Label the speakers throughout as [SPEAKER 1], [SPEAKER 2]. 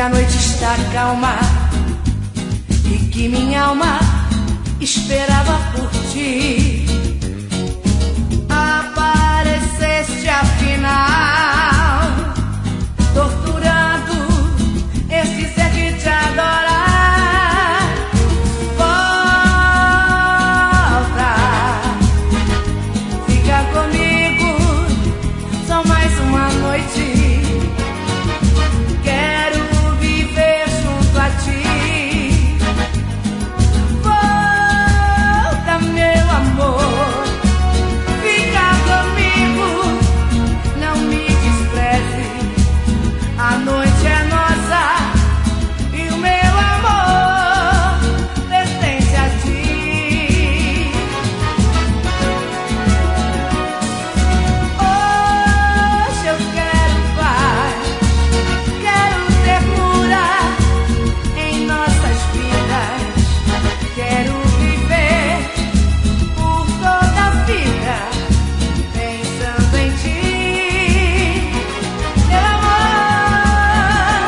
[SPEAKER 1] a noite está calma e que minha alma esperava por ti. Apareceste afinal, torturando este ser que te adora. Volta, fica comigo, só mais uma noite. Quero viver junto a ti. Volta, meu amor, fica comigo, não me despreze. A noite é nossa e o meu amor pertence a ti. Hoje eu quero paz, quero ternura em nossas vidas. Quero viver por toda a vida pensando em ti, meu amor.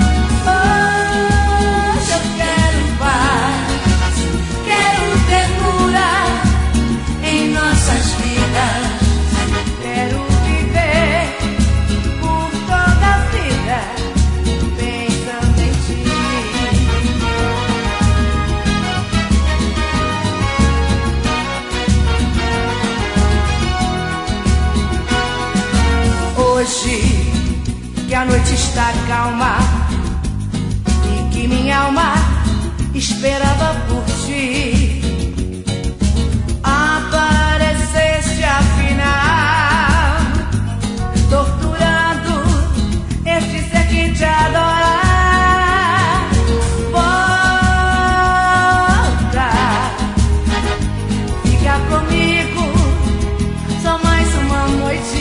[SPEAKER 1] Hoje eu quero paz, quero ternura em nossas vidas. Quero viver por toda a vida pensando em ti. Hoje que a noite está calma e que minha alma esperava por ti. Apareceste afinal, torturando este ser que te adora. Volta, fica comigo, só mais uma noite.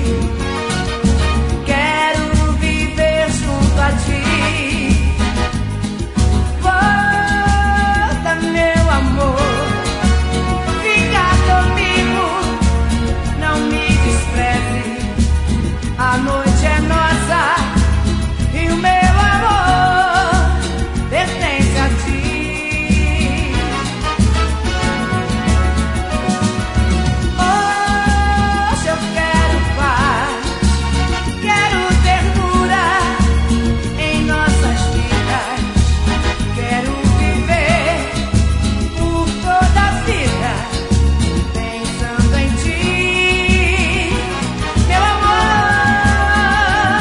[SPEAKER 1] Quero viver junto a ti. Volta, meu amor, fica comigo, não me despreze. A noite é nossa e o meu amor pertence a ti. Hoje eu quero paz, quero ternura em nossas vidas. Quero viver por toda a vida pensando em ti, meu amor.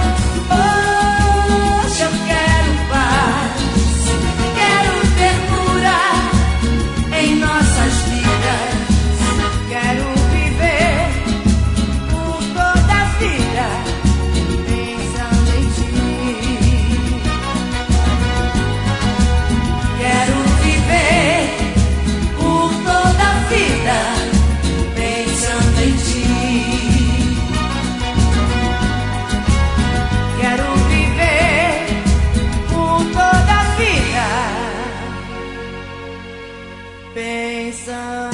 [SPEAKER 1] Hoje eu quero paz, quero ternura em nossas vidas. Quero viver por toda a vida pensando em ti. Quero viver por toda a vida pensando em ti. Quero viver por toda a vida pensando